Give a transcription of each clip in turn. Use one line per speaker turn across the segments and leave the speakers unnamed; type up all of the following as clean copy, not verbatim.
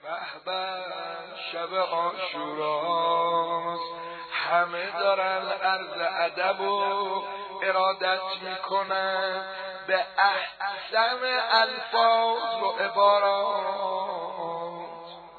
به شب عاشوراست، همه دارن عرض ادب و ارادت میکنن به احسن الفاظ و عبارات.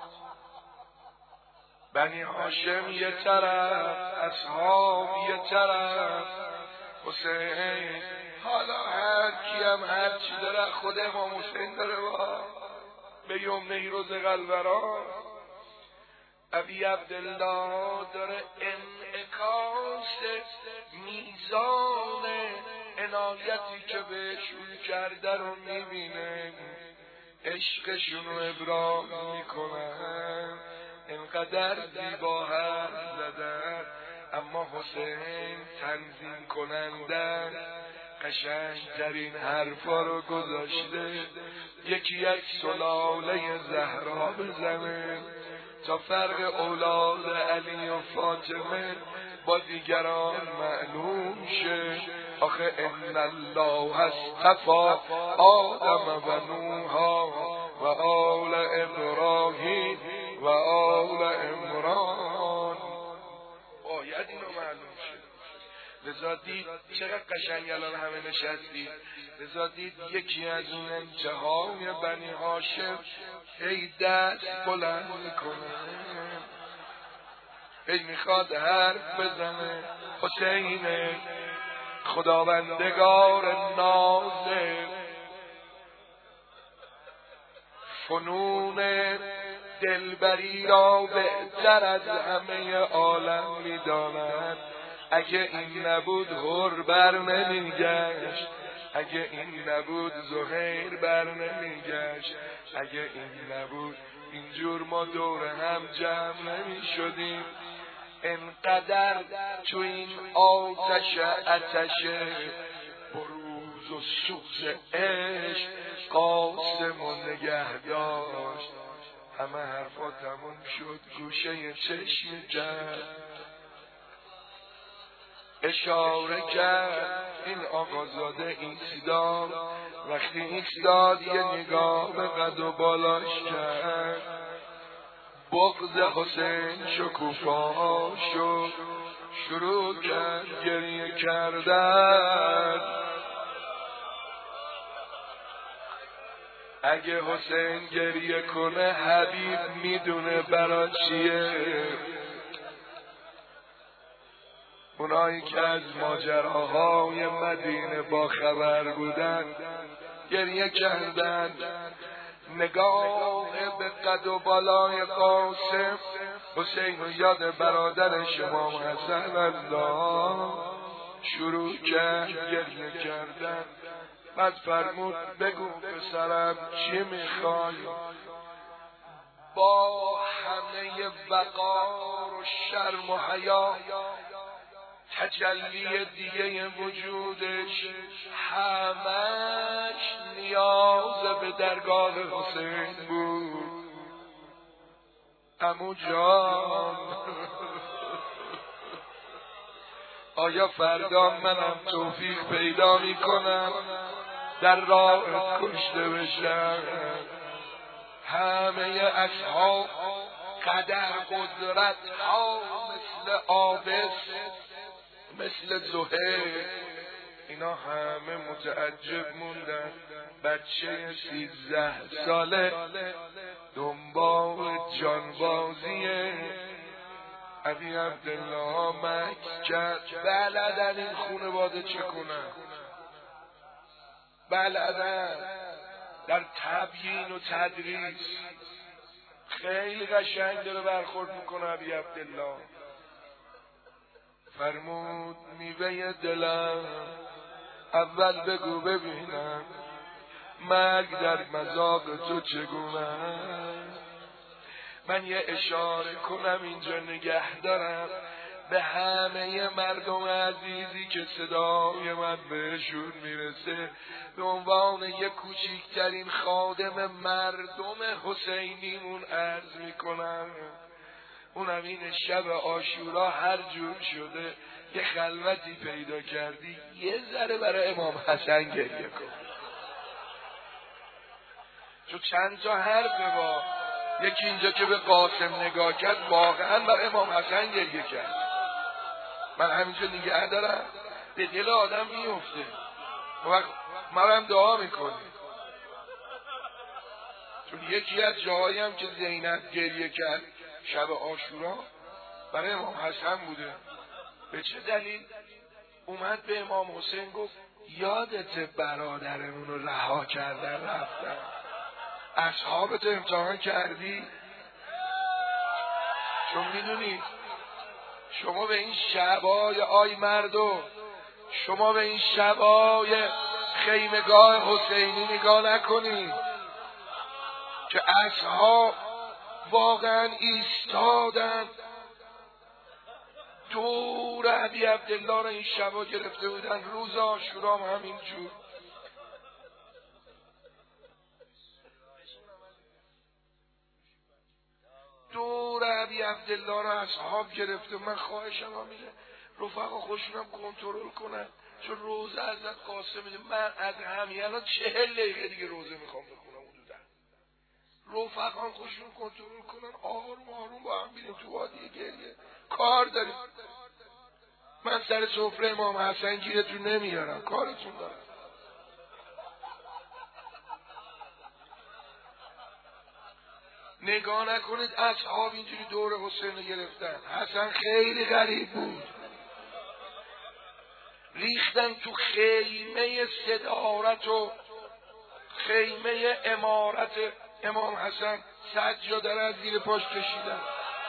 بنی هاشم یه طرف، اصحاب یه طرف، حسین حالا هر کیم هر چی داره خود امام حسین داره با به یمنه روز قلبران. ابی عبدالله داره انعکاس میزان عنایتی که بهشون کرده رو میبینه، عشقشون رو ابراز میکنن، انقدر زیبا حرف زدن اما حسین تنظیم کنندن قشنگترین حرفا رو گذاشته. یکی از سلاله زهرا بزنه تا فرق اولاد علی و فاطمه با دیگران معلوم شه. آخه ان الله اصطفى آدم و نوحا و آل ابراهیم و آل عمران. باید اینو معلوم شه. لذا دید چقدر قشنگ الان همه نشستید، لذا دید یکی از اون انتهای بنی هاشم ای دست بلند میکنه، ای میخواد حرف بزنه. حسین خداوندگار نازه، فنون دلبری را بهتر از همه عالم میداند. اگه این نبود هر بر نمیگشت، اگه این نبود زهیر بر نمیگشت، اگه این نبود اینجور ما دور هم جمع نمی شدیم. انقدر تو این آتش بروز و سوز عشق قاسم و نگه داشت. همه حرفا تموم شد، گوشه چشم کرد اشاره کرد این آقازاده ایستاد. وقتی ایستاد یه نگاه به قد و بالاش کرد، بغض حسین شکوفا شد، شروع کرد گریه کردن. اگه حسین گریه کنه حبیب میدونه برا چیه. اونایی که از ماجراهای مدینه با خبر بودن گریه کردن. نگاه به قد و بالای قاسم حسین و یاد برادرش امام حسن الله شروع کرد گریه کردن. بعد فرمود بگو پسرم چی میخوای؟ با همه وقار و شرم و حیا تجلی دیگه وجودش همش نیاز به درگاه حسین بود. عمو جان آیا فردا منم توفیق پیدا میکنم در راه کشته بشم؟ همه اصحاب قدر قدرت ها مثل عابس مثل زهیر اینا همه متعجب موندن. بچه 13 ساله دنبال جانبازیه. ابی عبدالله مکس کرد بلدن این خانواده چه کنن، بلدن در تبیین و تدریس خیلی قشنگ داره برخورد میکنه. ابی عبدالله فرمود میوه دلم اول بگو ببینم مرگ در مذاق تو چگونه. من یه اشاره کنم اینجا نگه دارم به همه مردم عزیزی که صدای من بهشون میرسه، به عنوان یه کوچیکترین خادم مردم حسینیمون عرض میکنم. اونم این شب عاشورا هر جور شده یه خلوتی پیدا کردی یه ذره برای امام حسن گریه کن. چون چند تا حرف با یکی اینجا که به قاسم نگاه کرد واقعا بر امام حسن گریه کرد. من همینجا نگه دارم، به دل آدم میفته. وقت منم دعا میکنیم، چون یکی از جاهایی هم که زینب گریه کرد شب عاشورا برای امام حسن بوده. به چه دلیل؟ اومد به امام حسین گفت یادت برادرمون رو رها کردن رفتن، اصحابت امتحان کردی؟ چون میدونی شما به این شبای آی مردم، شما به این شبای خیمگاه حسینی نگاه نکنید که اصحاب واقعا ایستادن دور ابی عبدالله را این شبا گرفته بودن. روز عاشورا هم همینجور دور ابی عبدالله را اصحاب گرفته. من خواهشم هم میگه رفقا خوشونم کنترل کنن، چون روزه حضرت قاسم میده. من از همین الان 40 دقیقه دیگه روزه میخوام بخونم حدودا. رفقا خوشون کنترل کنن، آروم آروم با هم بیریم تو وادی گریه. کار داریم. من سر سفره امام حسن گیرتون نمیارم، کارتون دارم. نگاه نکنید اصحاب اینجوری دور حسین رو گرفتن. حسن خیلی غریب بود، ریختن تو خیمه صدارت و خیمه امارت امام حسن، سجاده را از زیر پاش کشیدن.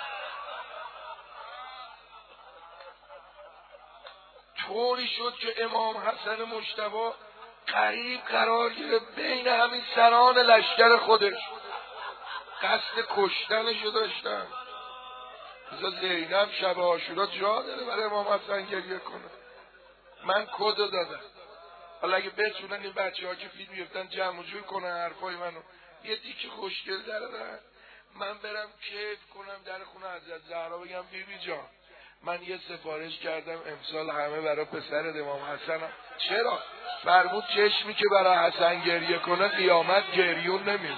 طوری شد که امام حسن مجتبی قریب قرار گرفت بین همین سران لشکر خودش، قصد کشتنشو داشتن. بذار زینب شب عاشورا جا داره برای امام حسن گریه کنه. من کدو دادم، حالا اگه بتونن این بچه ها که فیلم گرفتن جمع جور کنن حرفای منو یه تیکه خوشگل دارن، من برم کیف کنم در خونه حضرت زهرا بگم بیبی جان من یه سفارش کردم امسال همه برای پسر امام حسنم. چرا؟ فرمود چشمی که برای حسن گریه کنه قیامت گریون نمیده.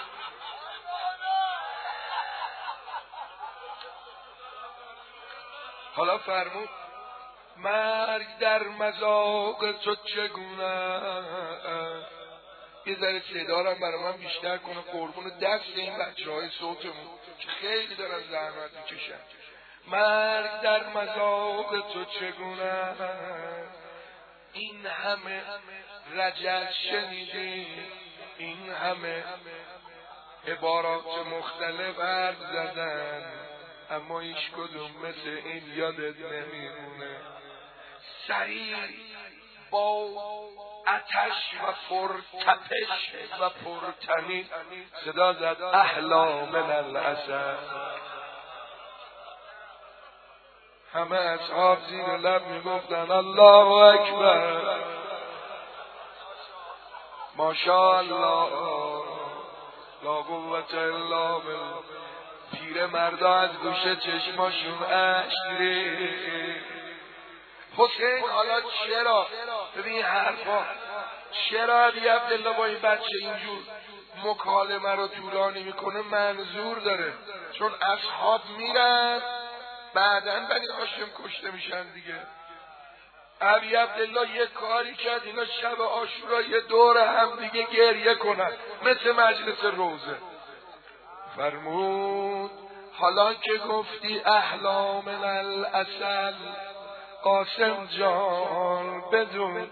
حالا فرمود مرگ در مذاق تو چگونه، یه ذره صدارم برای من بیشتر کنه قربون دست این بچه های صوتمون که خیلی دارن زحمت میکشن. مرگ در مذاق تو چگونه، این همه رجل شنیدیم، این همه عبارات مختلف حرف زدن، اما هیچ کدوم مثل این یادت نمیمونه. سریع با آتش و پرتپش و پرتنین صدا زد احلا من الاسد. همه اصحاب زیر لب میگفتن الله اکبر، ماشاءالله، لا قوت الا بالله. پیر مردا از گوشه چشماشون اشک ریخت. حسین حالا چرا ببین حرفا، چرا ابی عبدالله با این بچه اینجور مکالمه رو طولانی میکنه؟ منظور داره، چون اصحاب میرن بعدن بنی هاشم کشته میشن دیگه. ابی عبدالله یه کاری کرد اینا شب عاشورا یه دور هم دیگه گریه کنن مثل مجلس روزه. فرمود حالا که گفتی احلا من العسل قاسم جان بدون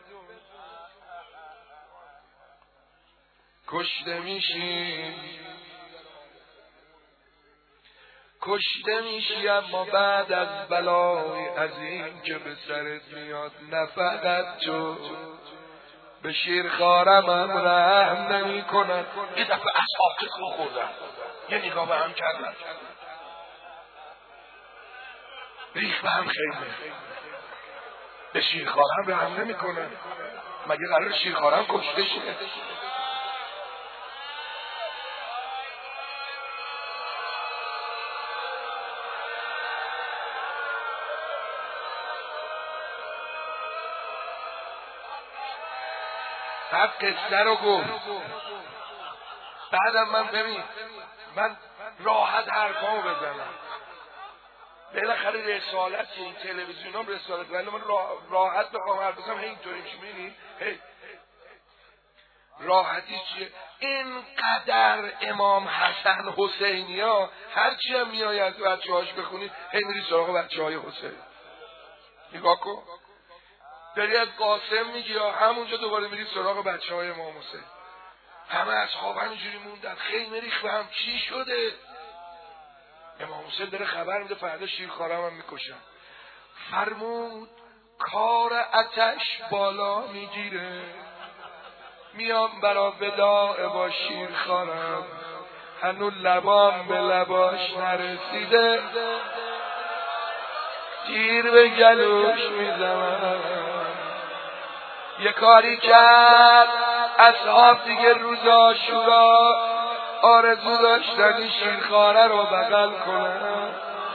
کشته میشی، اما بعد از بلای عظیم که به سرت میاد نه فقط تو به شیرخوارم هم رحم نمی کنن. یه دفعه اصحاب تکو خوردن، یه نگاه به هم کردن، ریخ به هم خیمه. به شیرخوارم رحم نمی کنن، مگه قرار شیرخوارم کشته شه؟ بعد قصه رو گفت. بعدم من ببین من راحت حرفامو بزنم. بالاخره رسالت این تلویزیون هم رسالت، ولی من راحت بخوام حرف بزنم اینطوری میشه. میبینید راحتی چیه؟ اینقدر امام حسن حسینی ها هرچی هم میای از بچه هاش بخونید میری سراغ بچه های حسین. نگاه کن، داری از قاسم میگی همونجا دوباره میری سراغ بچه های امام حسین. همه اصحاب همینجوری موندن، خیمه ریخت به هم. چی شده؟ امام حسین داره خبر میده فردا شیرخوارم هم میکشن. فرمود کار آتش بالا میگیره، میام برا وداع با شیرخوارم، هنو لبام به لباش نرسیده، تیر به گلوش میزنم. یه کاری کرد اصحاب دیگه روز عاشورا آرزو داشتن این شیرخواره رو بغل کنن.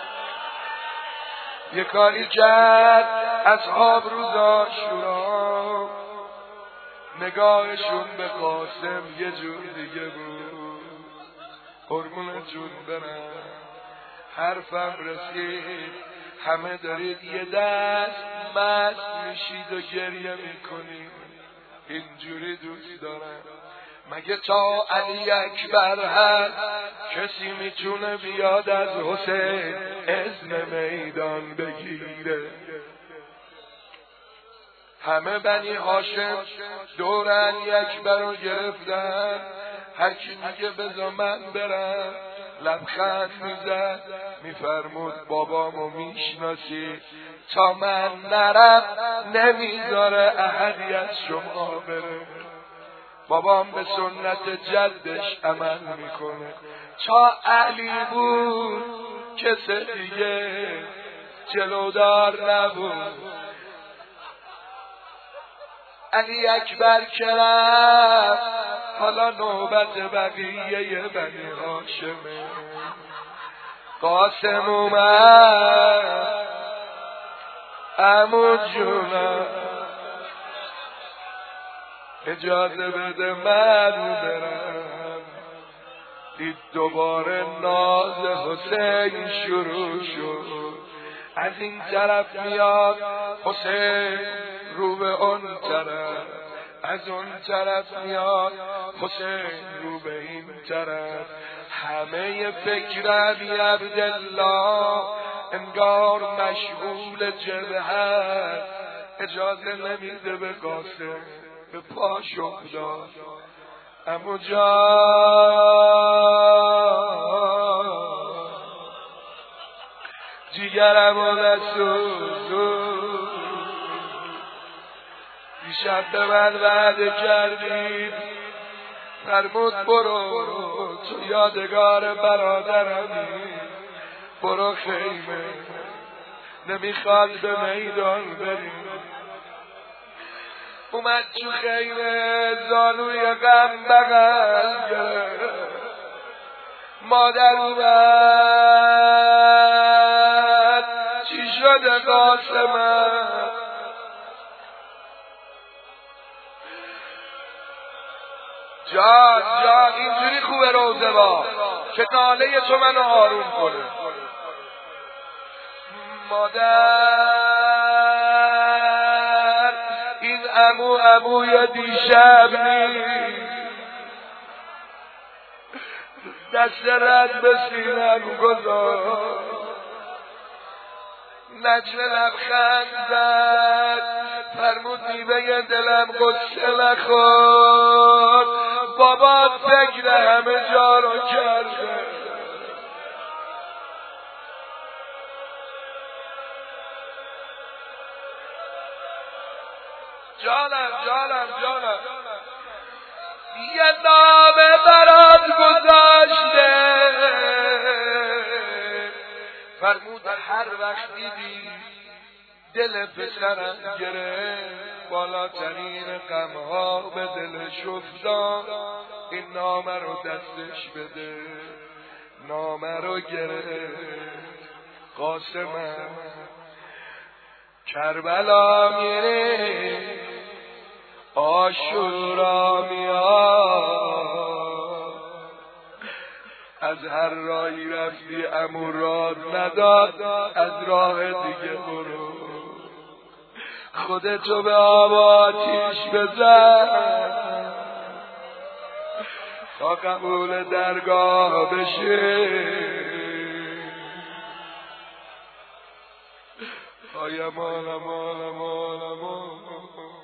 یه کاری کرد اصحاب روز عاشورا نگاهشون به قاسم یه جور دیگه بود. قربون جون برم، حرفم رسید، همه دارید یه دست مست میشید و گریه میکنید. اینجوری دوست دارم. مگه تا علی اکبر هست کسی میتونه بیاد از حسین اذن میدان بگیره؟ همه بنی هاشم دور علی اکبر رو گرفتن، هر کی میگه بذار من برم لبخند میزد، میفرمود بابامو میشناسی، تا من نرم نمیذاره احدی از شما بره. بابام به سنت جدش عمل میکنه، تا علی بود کسی دیگه جلودار نبود. علی اکبر کرد، حالا نوبت بقیه بنی هاشمه. قاسم اومد، عمو جونم اجازه بده من برم. دید دوباره ناز حسین شروع شد، از این طرف میاد حسین رو به اون طرف، از اون طرف میاد حسین رو به این طرف. همه فکرم ی عبدالله انگار مشغول جبهت، اجازه نمیده به قاسم به پاش افتاد. عمو جان جیگرمو نسوزون، دیشب به من وعده کردید، فرمود برو تو یادگار برادرمی، برو خیمه، نمیخواد به میدان بریم. اومد تو خیمه زانوی غم بغل گرفت، مادر اومد چی شده قاسمم؟ جان اینجوری خوبه روزه با که ناله تو منو آروم کنه. مادر این عموی دیشب نیست، دست رد به سینم گذاشت، نجله لبخند زد، فرمود میوه دلم قصه نخور، بابا فکر همه جا رو کرده. جانم یه نامه برات گذاشته، فرمود هر وقت دیدی دل پسرم گرفت، بالاترین غمها به دلش افتاد، این نامه رو دستش بده. نامه رو گرفت، قاسمم کربلا میره، عاشورا میاد، از هر راهی رفتی امون راد نداد، از راه دیگه برو. خودتو به آب آتیش بزن تا قبول درگاه بشه. آی امان امان امان امان.